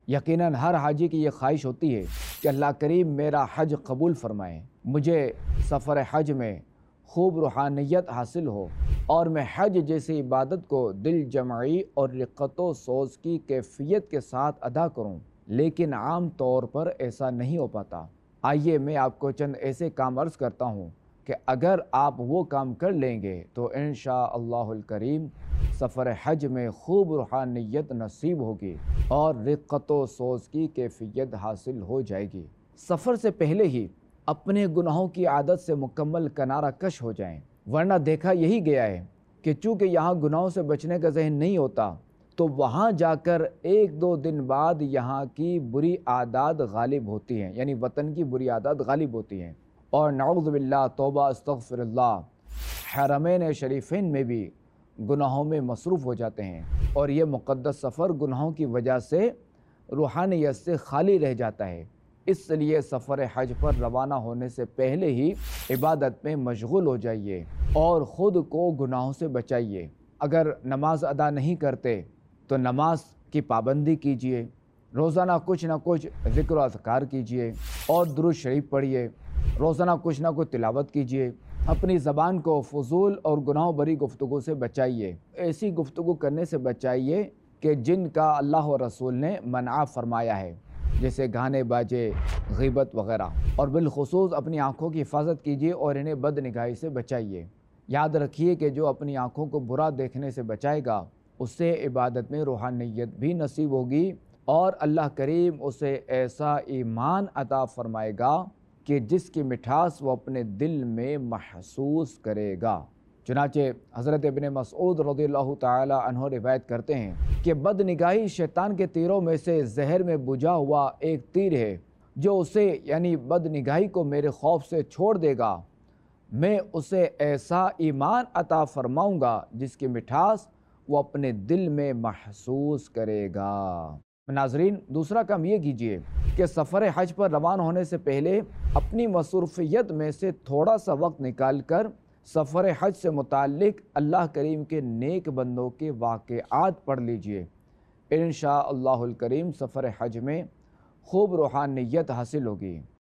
یقیناً ہر حاجی کی یہ خواہش ہوتی ہے کہ اللہ کریم میرا حج قبول فرمائے، مجھے سفر حج میں خوب روحانیت حاصل ہو اور میں حج جیسی عبادت کو دل جمعی اور رقت و سوز کی کیفیت کے ساتھ ادا کروں، لیکن عام طور پر ایسا نہیں ہو پاتا۔ آئیے میں آپ کو چند ایسے کام عرض کرتا ہوں کہ اگر آپ وہ کام کر لیں گے تو انشاءاللہ الکریم سفر حج میں خوب روحانیت نصیب ہوگی اور رقت و سوز کی کیفیت حاصل ہو جائے گی۔ سفر سے پہلے ہی اپنے گناہوں کی عادت سے مکمل کنارہ کش ہو جائیں، ورنہ دیکھا یہی گیا ہے کہ چونکہ یہاں گناہوں سے بچنے کا ذہن نہیں ہوتا تو وہاں جا کر ایک دو دن بعد یہاں کی بری عادات غالب ہوتی ہیں، یعنی وطن کی بری عادات غالب ہوتی ہیں، اور نعوذ باللہ، توبہ استغفر اللہ، حرمین شریفین میں بھی گناہوں میں مصروف ہو جاتے ہیں، اور یہ مقدس سفر گناہوں کی وجہ سے روحانیت سے خالی رہ جاتا ہے۔ اس لیے سفر حج پر روانہ ہونے سے پہلے ہی عبادت میں مشغول ہو جائیے اور خود کو گناہوں سے بچائیے۔ اگر نماز ادا نہیں کرتے تو نماز کی پابندی کیجیے، روزانہ کچھ نہ کچھ ذکر و اذکار کیجیے اور درود شریف پڑھیے، روزانہ کچھ نہ کچھ تلاوت کیجیے۔ اپنی زبان کو فضول اور گناہ بری گفتگو سے بچائیے، ایسی گفتگو کرنے سے بچائیے کہ جن کا اللہ و رسول نے منع فرمایا ہے، جیسے گانے باجے، غیبت وغیرہ، اور بالخصوص اپنی آنکھوں کی حفاظت کیجیے اور انہیں بد نگاہی سے بچائیے۔ یاد رکھیے کہ جو اپنی آنکھوں کو برا دیکھنے سے بچائے گا اس سے عبادت میں روحانیت بھی نصیب ہوگی اور اللہ کریم اسے ایسا ایمان عطا فرمائے گا کہ جس کی مٹھاس وہ اپنے دل میں محسوس کرے گا۔ چنانچہ حضرت ابن مسعود رضی اللہ تعالی عنہ روایت کرتے ہیں کہ بد نگاہی شیطان کے تیروں میں سے زہر میں بجھا ہوا ایک تیر ہے، جو اسے یعنی بد نگاہی کو میرے خوف سے چھوڑ دے گا، میں اسے ایسا ایمان عطا فرماؤں گا جس کی مٹھاس وہ اپنے دل میں محسوس کرے گا۔ ناظرین، دوسرا کام یہ کیجئے کہ سفر حج پر روانہ ہونے سے پہلے اپنی مصروفیت میں سے تھوڑا سا وقت نکال کر سفر حج سے متعلق اللہ کریم کے نیک بندوں کے واقعات پڑھ لیجئے۔ انشاءاللہ الکریم سفر حج میں خوب روحانیت حاصل ہوگی۔